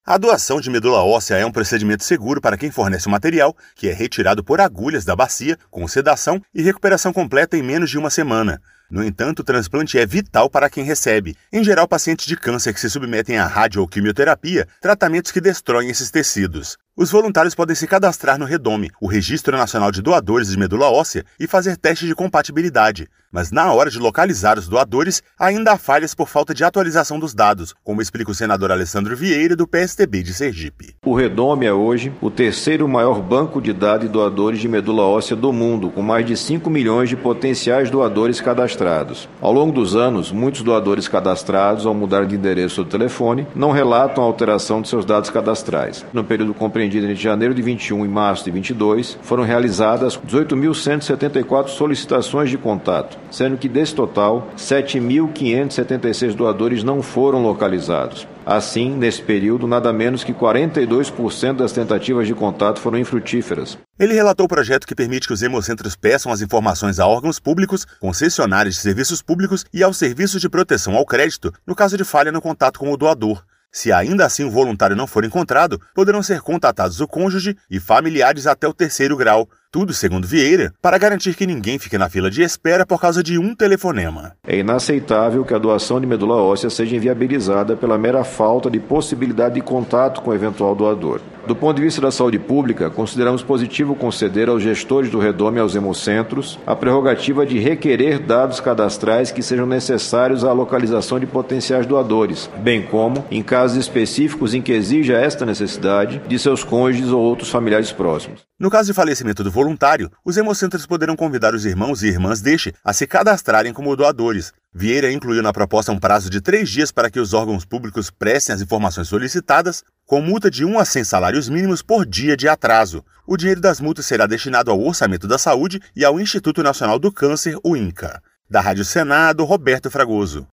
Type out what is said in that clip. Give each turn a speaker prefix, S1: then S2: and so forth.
S1: A doação de medula óssea é um procedimento seguro para quem fornece o material, que é retirado por agulhas da bacia, com sedação e recuperação completa em menos de uma semana. No entanto, o transplante é vital para quem recebe, em geral pacientes de câncer que se submetem à rádio ou quimioterapia, tratamentos que destroem esses tecidos. Os voluntários podem se cadastrar no REDOME, o Registro Nacional de Doadores de Medula Óssea, e fazer teste de compatibilidade. Mas na hora de localizar os doadores, ainda há falhas por falta de atualização dos dados, como explica o senador Alessandro Vieira, do PSDB de Sergipe.
S2: O REDOME é hoje o terceiro maior banco de dados de doadores de medula óssea do mundo, com mais de 5 milhões de potenciais doadores cadastrados. Ao longo dos anos, muitos doadores cadastrados, ao mudar de endereço ou telefone, não relatam a alteração de seus dados cadastrais. No período compreendido entre janeiro de 21 e março de 22, foram realizadas 18.174 solicitações de contato, sendo que desse total, 7.576 doadores não foram localizados. Assim, nesse período, nada menos que 42% das tentativas de contato foram infrutíferas.
S1: Ele relatou o projeto que permite que os hemocentros peçam as informações a órgãos públicos, concessionárias de serviços públicos e aos serviços de proteção ao crédito, no caso de falha no contato com o doador. Se ainda assim o voluntário não for encontrado, poderão ser contatados o cônjuge e familiares até o 3º grau. Tudo, segundo Vieira, para garantir que ninguém fique na fila de espera por causa de um telefonema.
S2: É inaceitável que a doação de medula óssea seja inviabilizada pela mera falta de possibilidade de contato com o eventual doador. Do ponto de vista da saúde pública, consideramos positivo conceder aos gestores do REDOME e aos hemocentros a prerrogativa de requerer dados cadastrais que sejam necessários à localização de potenciais doadores, bem como, em casos específicos em que exija esta necessidade, de seus cônjuges ou outros familiares próximos.
S1: No caso de falecimento do voluntário, os hemocentros poderão convidar os irmãos e irmãs deste a se cadastrarem como doadores. Vieira incluiu na proposta um prazo de 3 dias para que os órgãos públicos prestem as informações solicitadas, com multa de 1 a 100 salários mínimos por dia de atraso. O dinheiro das multas será destinado ao Orçamento da Saúde e ao Instituto Nacional do Câncer, o INCA. Da Rádio Senado, Roberto Fragoso.